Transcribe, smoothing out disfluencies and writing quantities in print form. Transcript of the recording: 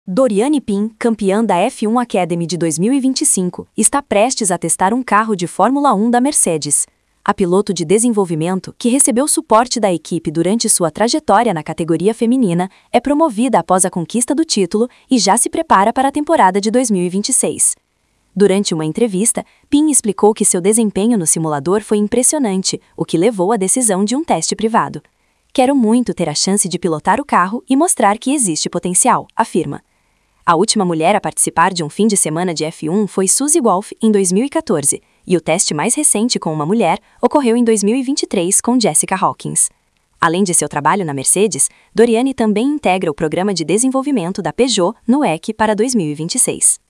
Doriane Pin, campeã da F1 Academy de 2025, está prestes a testar um carro de Fórmula 1 da Mercedes. A piloto de desenvolvimento, que recebeu suporte da equipe durante sua trajetória na categoria feminina, é promovida após a conquista do título e já se prepara para a temporada de 2026. Durante uma entrevista, Pin explicou que seu desempenho no simulador foi impressionante, o que levou à decisão de um teste privado. "Quero muito ter a chance de pilotar o carro e mostrar que existe potencial", afirma. A última mulher a participar de um fim de semana de F1 foi Suzy Wolff, em 2014, e o teste mais recente com uma mulher ocorreu em 2023 com Jessica Hawkins. Além de seu trabalho na Mercedes, Doriane também integra o programa de desenvolvimento da Peugeot no EC para 2026.